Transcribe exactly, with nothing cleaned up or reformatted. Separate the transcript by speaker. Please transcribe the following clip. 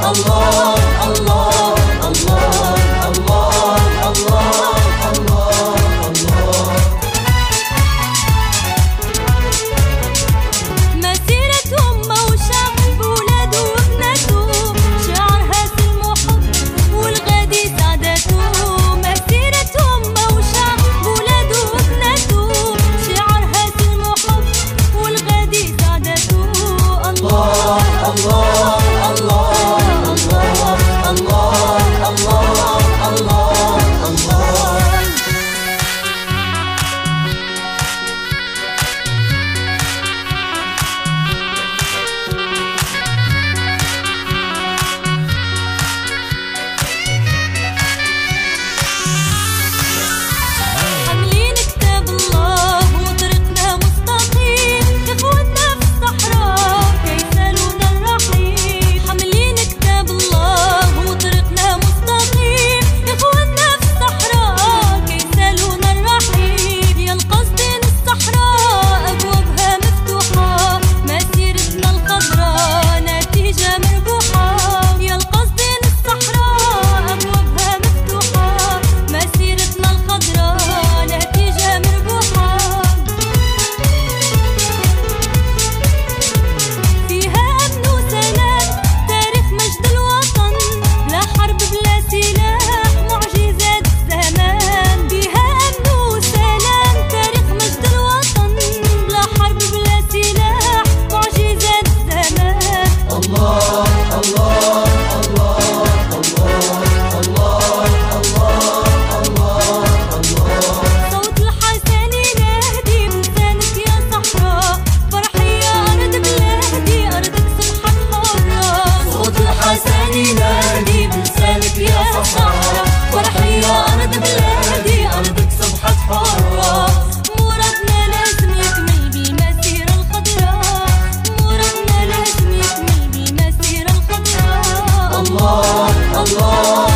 Speaker 1: الله الله الله الله الله الله الله.
Speaker 2: مسيرة أمة وشعب بولاده وبناته، شعرها سلم وحب والغادي سعادته. مسيرة أمة وشعب بولاده وبناته، شعرها سلم وحب والغادي سعادته. الله الله الله الله الله الله الله الله. حاملين كتاب الله وطريقنا مستقيم، إخوتنا في الصحراء كيسالونا الرحيم. حاملين كتاب الله وطريقنا مستقيم، إخوتنا في الصحراء كيسالونا الرحيم. يا القصدين الصحراء أبوابها مفتوحة، مسيرتنا الخضراء نتيجة مربوحة. يا القصدين الصحراء أبوابها مفتوحة، مسيرتنا الخضراء نتيجة مربوحة. فيها أمن وسلام، تاريخ مجد الوطن، بلا حرب بلا سلاح، معجزات الزمان. بها أمن وسلام، تاريخ مجد الوطن، بلا حرب بلا سلاح، معجزات الزمان.
Speaker 1: الله الله الله الله الله الله الله الله.
Speaker 2: صوت الحسن ينادي بلسانك يا صحراء، فرحي يا أرض بلادي، أرضك صبحت حرة.
Speaker 1: صوت الحسن ينادي بلسانك يا صحراء، فرحي يا أرض بلادي، أرضك صبحت حرة.
Speaker 2: مرادنا لازم يكمل بالمسيرة الخضراء، مرادنا لازم يكمل بالمسيرة الخضراء.
Speaker 1: الله الله